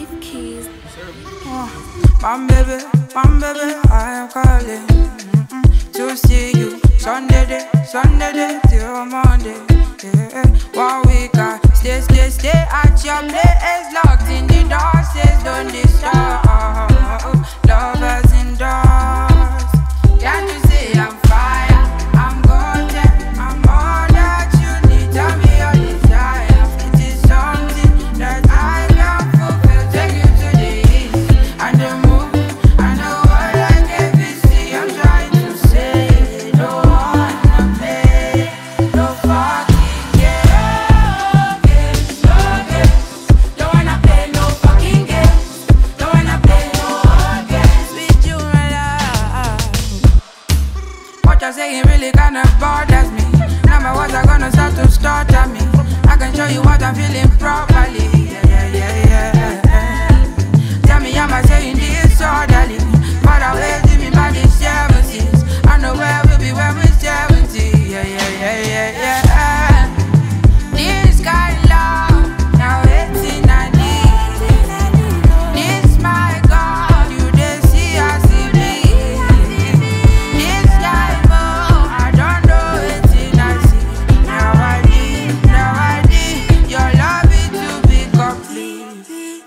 My baby, I am calling to see you. Sunday day till Monday. Yeah. 1 week I stay at your place, locked in the door, says don't disturb. Lovers indoors. Can't you see I'm fire? I'm golden. I'm all that you need. Tell me your desire. It is something that I can fulfill. Take you to the east and the moon and the world like ABC. I'm trying to say, don't wanna play no fucking games. Don't wanna play no fucking games. Don't wanna play no games with you, my love. What you're saying really kinda bothers me. Now my words are gonna start to stutter me. I can show you what I'm feeling properly. Yeah. Tell me, am I saying this orderly? But I wait me by the 70s. I know where we'll be when we're 70. Yeah. This kind of love, now waiting I need. This my God, you dey see I see me. This life, oh, I don't know waiting I see. Now I need your love it to be complete.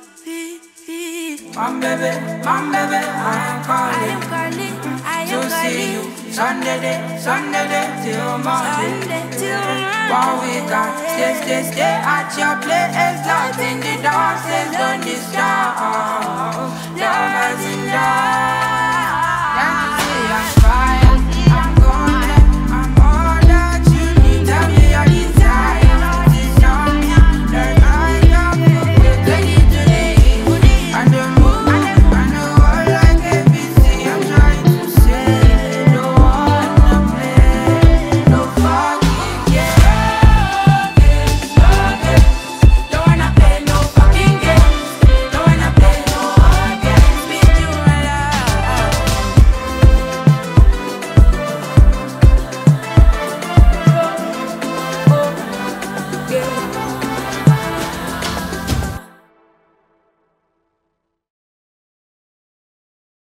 My baby, I am calling to see you. Sunday day till Monday. 1 week I stay at your place, locked in the door, says don't disturb. Lovers in love.